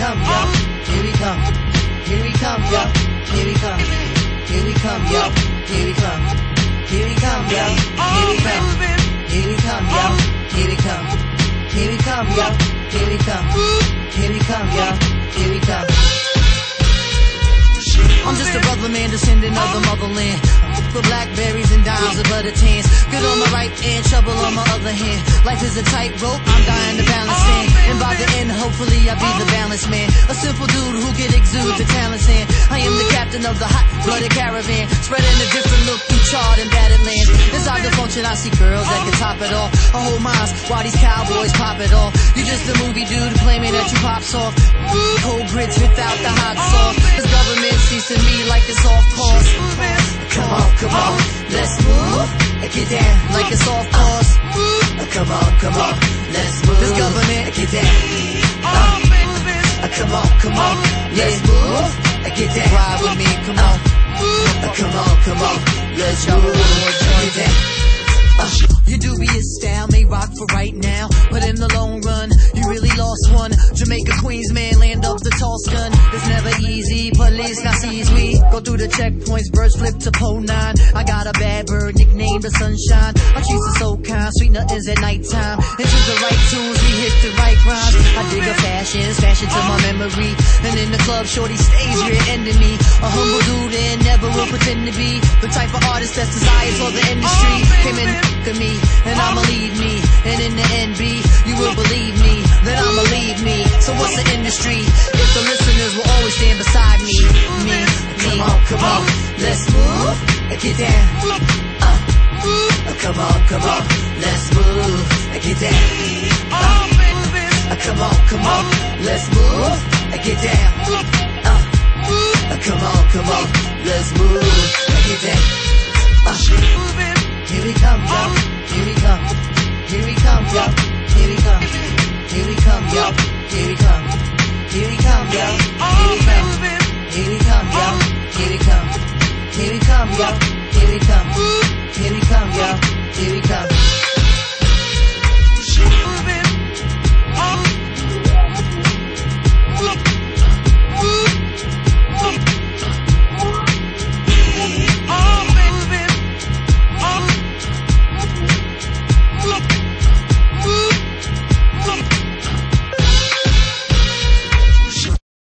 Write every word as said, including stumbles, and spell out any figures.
come, yo. Here we come. Here we come, yo. Here we come. Here we come, yo. Here we come. Here we come, yo. Here we come. Here we come, yo. Here we come. Here we come, yo. Here we come. Here we come, yo. Here we come. I'm just a brother man, descendant of the motherland. For blackberries and dimes of butter tans. Good on my right hand, trouble on my other hand. Life is a tightrope, I'm dying to balance in. And by the end, hopefully I'll be the balanced man. A simple dude who can exude the talents in. I am the captain of the hot-blooded caravan, spreading a different look through charred and battered land. Inside the function, I see girls that can top it off. I hold minds while these cowboys pop it off. You just a movie dude claiming that you pop soft. Cold grits without the hot sauce. This government sees to me like it's off course. Come on, come on, let's move. Get down like it's off course. Come on, come on, let's move. This government, get down. Uh, come on, come on, let's move. Get down. Ride with me, come on. Come on, come on, let's move. Get down. Uh, your dubious style may rock for right now, but in the long run, you really lost one. Jamaica, Queens, man, land of the Toscan. It's never easy, police now sees me. Go through the checkpoints, birds flip to pole nine. I got a bad bird, nicknamed the sunshine. My trees are so kind, sweet nothings at nighttime. Into the right tunes, we hit the right rhymes. I dig a fashion, fashion to my memory. And in the club, shorty stays rear-ending me. A humble dude and never will pretend to be the type of artist that's desired for the industry. Came in to me, and I'ma lead me. And in the end, B, you will believe me, that I'ma leave me. So what's the industry if the listeners will always stand beside me? Me, me. Come on, come on, let's move. Get down. Uh, come on, come on, let's move. Get down. Uh, come on, come on, let's move. Get down. Uh, come on, come on, let's move. Get down. Uh, Here we come, yo. Here we come. Here we come, yo. Here we come. Here we come, yo. Here we come. Here we come, yo. Here we come. Here we come, yo. Here we come. Here we come, yo. Here we come. Here we come, yo. Here we come.